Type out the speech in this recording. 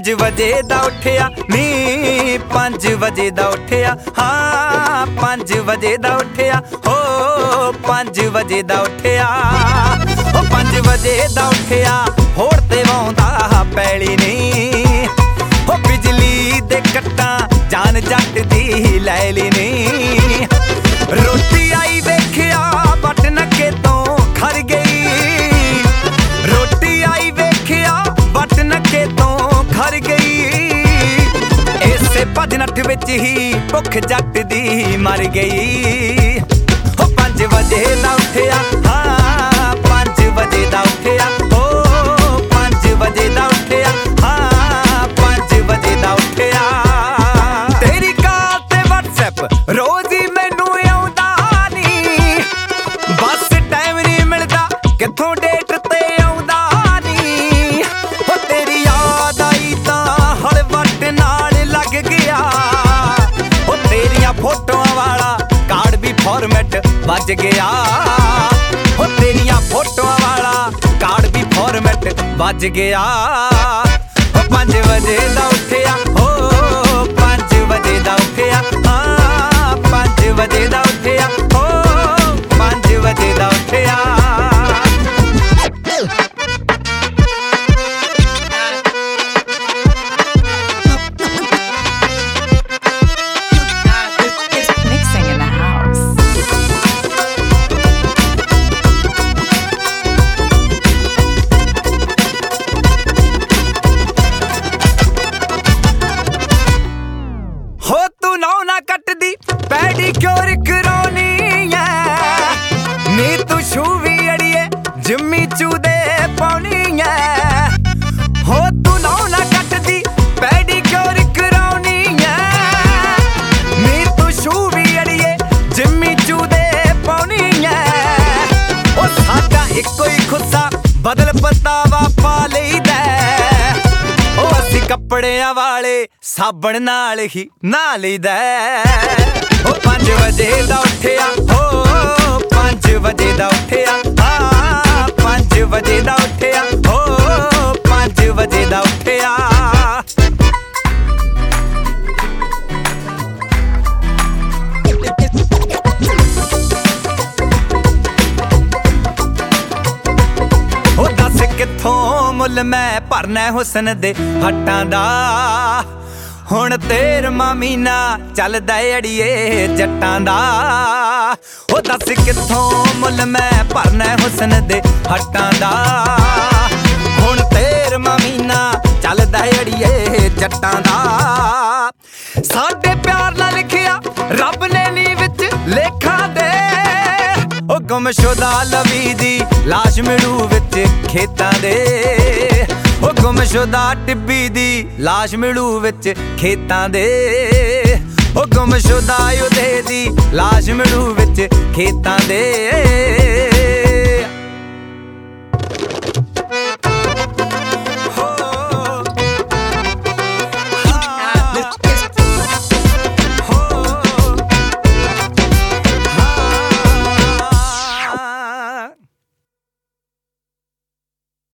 ਵਜੇ ਦਾ ਉੱਠਿਆ ਨੀ 5 ਵਜੇ ਦਾ ਉੱਠਿਆ ਹਾਂ 5 ਵਜੇ ਦਾ ਉੱਠਿਆ ਹੋ 5 ਵਜੇ ਦਾ ਉੱਠਿਆ ਉਹ 5 ਵਜੇ ਦਾ ਉੱਠਿਆ ਹੋੜ ਤੇ ਵਾਉਂਦਾ ਪੈਲੀ ਨੀ ਉਹ ਬਿਜਲੀ ਦੇ ਕੱਟਾਂ ਜਾਨ ਜੱਟ ਦੀ ਲੈ ਲਈ ਨੀ ਰੋਟੀ ਆਈ ਵੇਖਿਆ ਬਟ ਨੱਕੇ ਤੋਂ ਖਰ ਗਈ ਰੋਟੀ ਆਈ ਵੇਖਿਆ ਬਟ ਨੱਕੇ ਤੋਂ ਖਰ ਗਈ ਇਸੇ ਭੱਜ ਨੱਠ ਵਿੱਚ ਹੀ ਭੁੱਖ ਜੱਟ ਦੀ ਮਰ ਗਈ ਉਹ 5 ਵਜੇ ਦਾ ਉੱਠਿਆ ਹਾਂ 5 ਵਜੇ ਦਾ ਉੱਠਿਆ ਉਹ 5 ਵਜੇ ਦਾ ਉੱਠਿਆ ਹਾਂ 5 ਵਜੇ ਦਾ ਉੱਠਿਆ ਤੇਰੀ ਕਾਲ ਤੇ WhatsApp ਰੋਜ਼ ਹੀ ਮੈਨੂੰ ਆਉਂਦਾ ਨੀ ਬਸ ਟਾਈਮ ਨਹੀਂ ਮਿਲਦਾ ਕਿੱਥੋਂ ਡੇਟ ਤੇ ਆਉਂਦਾ ਨੀ ਉਹ ਤੇਰੀ ਯਾਦ ਆਈ ਤਾਂ ਹਲਵਟ ਨਾਲ ਲੱਗ ਗਿਆ ਉਹ ਤੇਰੀਆਂ ਫੋਟੋਆਂ ਵਾਲਾ ਕਾਰਡ ਵੀ ਫਾਰਮੈਟ ਵੱਜ ਗਿਆ ਉਹ ਤੇਰੀਆਂ ਫੋਟੋਆਂ ਵਾਲਾ ਕਾਰਡ ਵੀ ਫਾਰਮੈਟ ਵੱਜ ਗਿਆ ਉਹ 5 ਵਜੇ ਦਾ ਉੱਠਿਆ ਹੋ 5 ਵਜੇ ਦਾ ਉੱਠਿਆ ਹਾਂ 5 ਵਜੇ ਦਾ ਉੱਠਿਆ ਹੋ 5 ਵਜੇ ਦਾ ਉੱਠਿਆ ਹੋ ਤੂੰ ਨੌ ਨਾ ਕੱਟਦੀ ਪੈਡੀਕਿਉਰ ਕਰਾਉਣੀ ਐ ਨੀ ਤੂੰ ਸ਼ੂ ਵੀ ਅੜੀਏ ਜਿੰਮੀ ਚੂ ਦੇ ਪਾਉਣੀ ਐ ਹੋ ਤੂੰ ਨੌ ਨਾ ਕੱਟਦੀ ਪੈਡੀਕਿਉਰ ਕਰਾਉਣੀ ਐ ਨੀ ਤੂੰ ਸ਼ੂ ਵੀ ਅੜੀਏ ਜਿੰਮੀ ਚੂ ਦੇ ਪਾਉਣੀ ਐ ਉਹ ਸਾਡਾ ਇੱਕੋ ਹੀ ਖੁੱਸਾ ਬਦਲ ਪਤਾਵਾ ਪਾ ਲਈਦਾ ਉਹ ਅਸੀਂ ਕੱਪੜਿਆਂ ਵਾਲੇ ਸਾਬਣ ਨਾਲ ਹੀ ਨਹਾ ਲਈਦਾ ਉਹ 5 ਵਜੇ ਦਾ ਉੱਠਿਆ ਹੋ 5 ਵਜੇ ਦਾ ਉੱਠਿਆ ਹਾਂ 5 ਵਜੇ ਦਾ ਉੱਠਿਆ ਹੋ 5 ਵਜੇ ਦਾ ਉੱਠਿਆ ਉਹ ਦੱਸ ਕਿੱਥੋਂ ਮੁੱਲ ਮੈਂ ਭਰਨਾ ਹੁਸਨ ਦੇ ਹੱਟਾਂ ਦਾ ਹੁਣ ਤੇਰਵਾਂ ਮਹੀਨਾ ਚੱਲਦਾ ਅੜੀਏ ਜੱਟਾਂ ਦਾ ਉਹ ਦੱਸ ਕਿੱਥੋਂ ਮੁੱਲ ਮੈਂ ਭਰਨਾ ਹੁਸਨ ਦੇ ਹੱਟਾਂ ਦਾ ਹੁਣ ਤੇਰਵਾਂ ਮਹੀਨਾ ਚੱਲਦਾ ਅੜੀਏ ਜੱਟਾਂ ਦਾ ਸਾਡੇ ਪਿਆਰ ਨਾਲ ਲਿਖਿਆ ਰੱਬ ਨੇ ਨੀ ਵਿੱਚ ਲੇਖਾਂ ਦੇ ਉਹ ਗੁੰਮਸ਼ੁਦਾ ਲਵੀ ਦੀ ਲਾਸ਼ ਮਿਲੂ ਵਿੱਚ ਖੇਤਾਂ ਦੇ ਉਹ ਗੁੰਮਸ਼ੁਦਾ ਟਿੱਬੀ ਦੀ ਲਾਸ਼ ਮਿਲੂ ਵਿੱਚ ਖੇਤਾਂ ਦੇ ਉਹ ਗੁੰਮਸ਼ੁਦਾ ਉਹਦੇ ਦੀ ਲਾਸ਼ ਮਿਲੂ ਵਿੱਚ ਖੇਤਾਂ ਦੇ